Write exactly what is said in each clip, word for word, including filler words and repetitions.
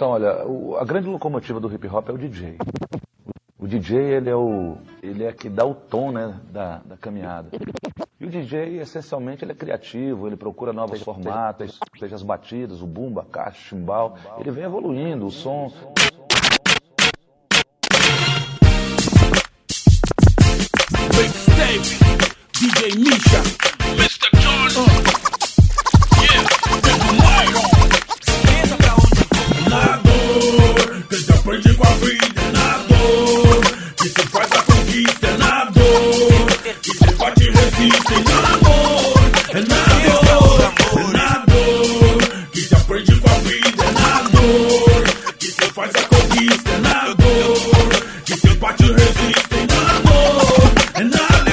Então, olha, o, a grande locomotiva do hip hop é o D J. O D J, ele é o ele é que dá o tom, né, da, da caminhada. E o D J, essencialmente, ele é criativo, ele procura novos formatos, seja as batidas, o bumbo, a caixa, o chimbal. Ele vem evoluindo, o som... D J Misha, mister John, uh. yeah, pensa pra onde? Na dor, que se aprende com a vida, é na dor, que se faz a conquista, é na dor, que se bate e resiste, é na dor, é na dor, é na dor, que se aprende com a vida, é na dor, que se faz a conquista, é na dor, que se bate e resiste, é na dor, é na dor.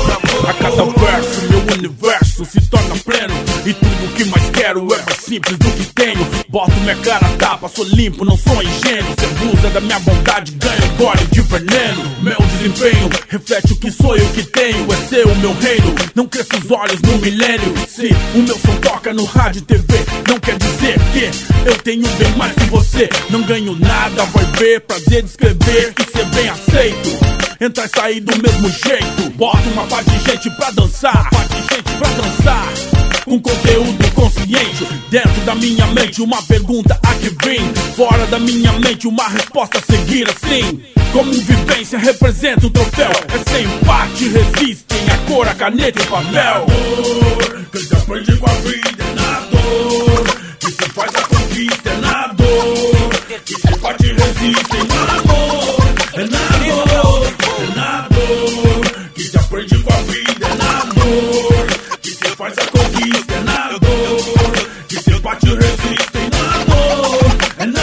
A cada verso, meu universo se torna pleno, e tudo que mais quero é mais simples do que tenho. Boto minha cara a tapa, sou limpo, não sou ingênuo. Se abusa da minha bondade, ganho gole de veneno. Meu desempenho reflete o que sou e o que tenho. É ser o meu reino, não cresça os olhos no milênio. Se o meu som toca no rádio e T V, não quer dizer que eu tenho bem mais que você. Não ganho nada, vai ver, prazer de escrever e ser bem aceito. Entrar e sair do mesmo jeito. Bota uma pá de gente pra dançar, pá de gente pra dançar, com conteúdo consciente. Dentro da minha mente uma pergunta a que vem, fora da minha mente uma resposta a seguir assim. Como vivência representa o troféu, é sem empate, resistem a cor, a caneta e o papel. Na dor, que se aprende com a vida, é na dor, que se faz a conquista, é na dor, que se bate e resiste, é na dor, é na dor, é na dor, que se aprende com a vida, é na dor, que se faz a conquista, é na dor, que se bate e resiste, é na dor, é na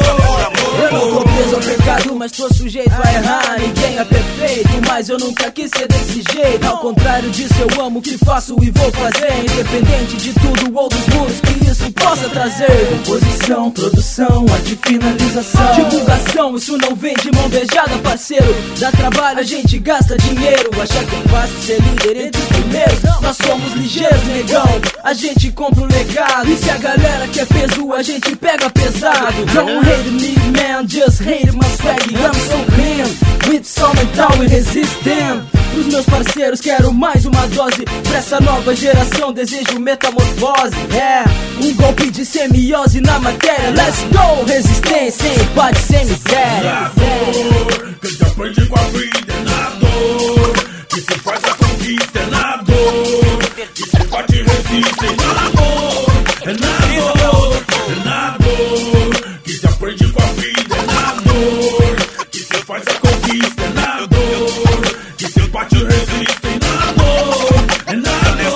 dor. Eu não tô preso ao pecado, mas tô sujeito a errar. Ninguém é perfeito, mas eu nunca quis ser desse jeito. Ao contrário disso, eu amo o que faço e vou fazer, independente de tudo ou dos muros que isso possa trazer. Composição, produção, arte, finalização, divulgação, isso não vem de mão beijada, parceiro. Dá trabalho, a gente gasta dinheiro. Achar que é fácil ser líder entre os primeiros, nós somos ligeiros, negão. A gente compra o legado, e se a galera quer peso, a gente pega pesado. Don't hate me, man, just hate my swag. I'm so clean, with som mental e resistem. Pros meus parceiros quero mais uma dose, pra essa nova geração desejo metamorfose. É, um golpe de semiose na matéria. Let's go, resistência, sem empate, sem miséria. Na dor, que se aprende com a vida, é na dor, que se faz a conquista, é na dor, que se bate e resiste, é na dor, é na dor, é na dor, que se aprende com a vida, é na dor, que se faz a conquista, é na dor, que se bate e resiste, é na dor, é na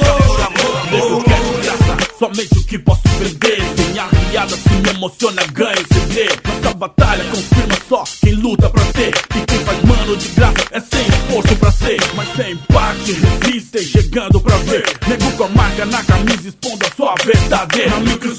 dor. Nego quer de graça, somente o que posso vender. Sem arriada se me emociona, ganho C D. Nossa batalha confirma só quem luta pra ter, e quem faz mano de graça é sem esforço pra ser. Mas sem empate resistem, chegando pra ver. Nego com a marca na camisa expondo a sua verdadeira. Micros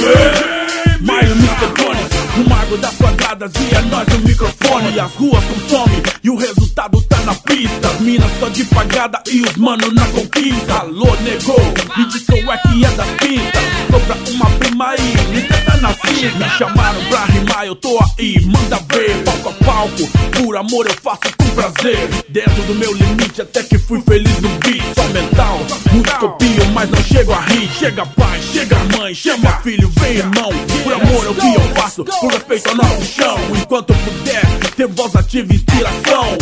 baby, mais o mister Jones, o mago das quadradas e é nós no microfone. E as ruas consomem e o resultado tá na pista. As minas só de pagada e os mano na conquista. Alô, nego, me diz qual é que é das pintas. Sobra uma prima aí, lista tá na cinta. Me chamaram pra rimar, eu tô aí, manda ver. Palco a palco, por amor eu faço com prazer. Dentro do meu limite até que fui feliz no beat. Só mental, muitos copiam, mas não chego a rir. Chega pai, chega mãe, chama filho, vem irmão. Por amor é o que eu faço, por respeito ao nosso chão. Enquanto eu puder, ter voz ativa e inspiração.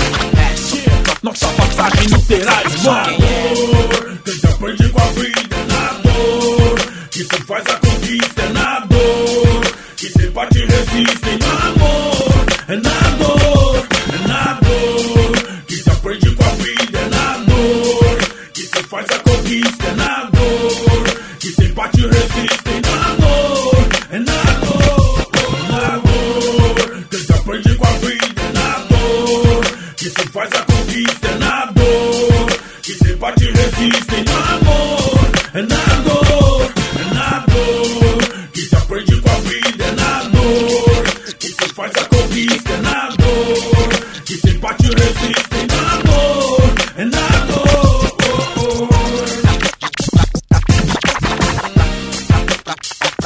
Nossa passagem não será irmão. Na dor, que se aprende com a vida, é na dor, que se faz a conquista, é na dor, que se bate e resiste, é na dor, é na dor, é na dor, que se aprende com a vida, é na dor, que se faz a conquista, é na dor, que se bate e resiste, é na dor, é na dor, na dor, que se aprende com a vida, é na dor, que se faz a conquista, é na dor, que se bate e resiste, é na dor, é na dor, é na dor, que se aprende com a vida, é na dor, que se faz a conquista, é na dor, que se bate e resiste, é na dor, é na dor.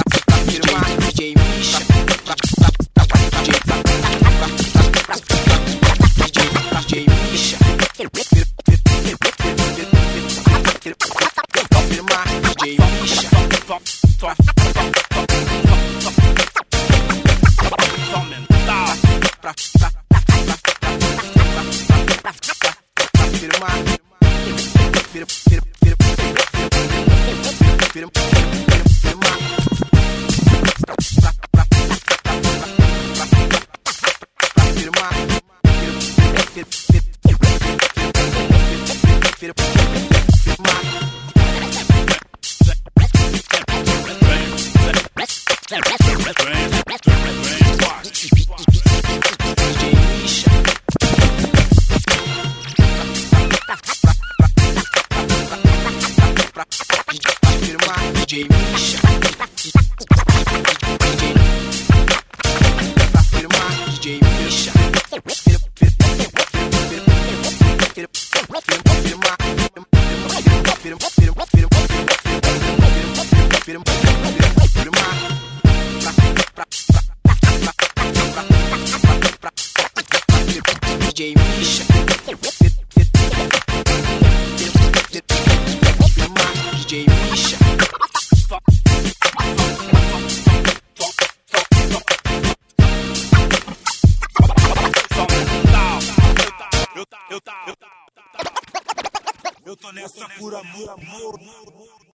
Eu tô nessa por amor, amor.